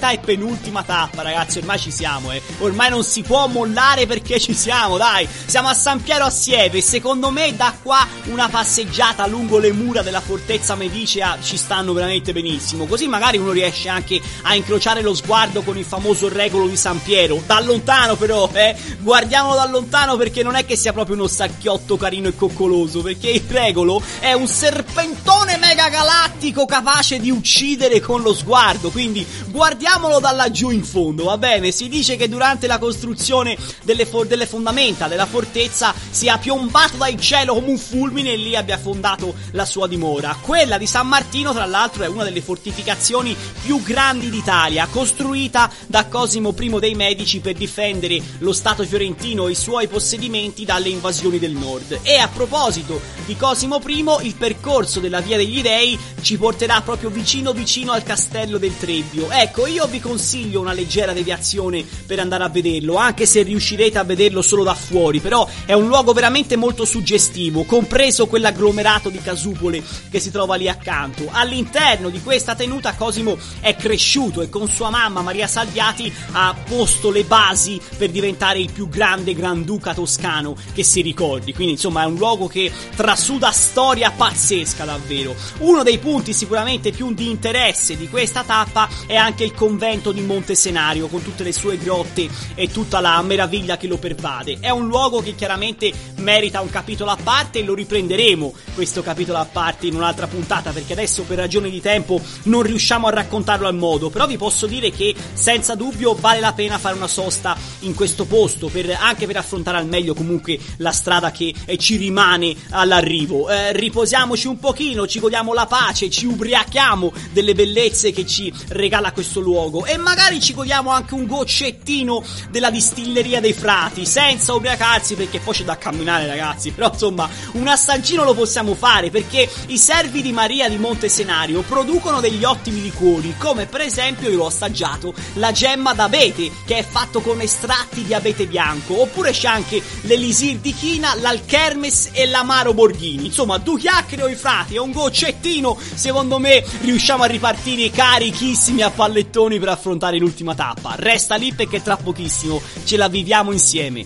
quinta e penultima tappa, ragazzi, ormai ci siamo, ormai non si può mollare perché ci siamo, dai, siamo a San Piero a Sieve, secondo me da qua una passeggiata lungo le mura della fortezza medicea ci stanno veramente benissimo, così magari uno riesce anche a incrociare lo sguardo con il famoso regolo di San Piero, da lontano però, guardiamolo da lontano perché non è che sia proprio uno sacchiotto carino e coccoloso, perché il regolo è un serpentone mega galattico capace di uccidere con lo sguardo, quindi guardiamolo da laggiù in fondo, va bene? Si dice che durante la costruzione delle fondamenta della fortezza sia piombato dal cielo come un fulmine e lì abbia fondato la sua dimora. Quella di San Martino, tra l'altro, è una delle fortificazioni più grandi d'Italia, costruita da Cosimo I dei Medici per difendere lo Stato fiorentino e i suoi possedimenti dalle invasioni del nord. E a proposito di Cosimo I, il percorso della Via degli Dei ci porterà proprio vicino al castello del Trebbio. Ecco, io vi consiglio una leggera deviazione per andare a vederlo, anche se riuscirete a vederlo solo da fuori, però è un luogo veramente molto suggestivo, compreso quell'agglomerato di casupole che si trova lì accanto. All'interno di questa tenuta Cosimo è cresciuto e con sua mamma Maria Salviati ha posto le basi per diventare il più grande granduca toscano che si ricordi, quindi insomma è un luogo che trasuda storia pazzesca davvero. Uno dei punti sicuramente più di interesse di questa tappa è anche il convento di Monte Senario con tutte le sue grotte e tutta la meraviglia che lo pervade. È un luogo che chiaramente merita un capitolo a parte e lo riprenderemo questo capitolo a parte in un'altra puntata perché adesso per ragioni di tempo non riusciamo a raccontarlo al modo, però vi posso dire che senza dubbio vale la pena fare una sosta in questo posto anche per affrontare al meglio comunque la strada che ci rimane all'arrivo. Riposiamoci un pochino, ci godiamo la pace, ci ubriachiamo delle bellezze che ci regala questo luogo e magari ci godiamo anche un goccettino della distilleria dei frati senza ubriacarsi perché poi c'è da camminare, ragazzi, però insomma un assaggino lo possiamo fare perché i servi di Maria di Monte Senario producono degli ottimi liquori, come per esempio io l'ho assaggiato la gemma d'abete che è fatto con estratti di abete bianco, oppure c'è anche l'elisir di china, l'alchermes e l'amaro borghini. Insomma, due chiacchiere o i frati e un goccettino, secondo me riusciamo a ripartire carichissimi a pallettoni per affrontare l'ultima tappa. Resta lì perché tra pochissimo ce la viviamo insieme.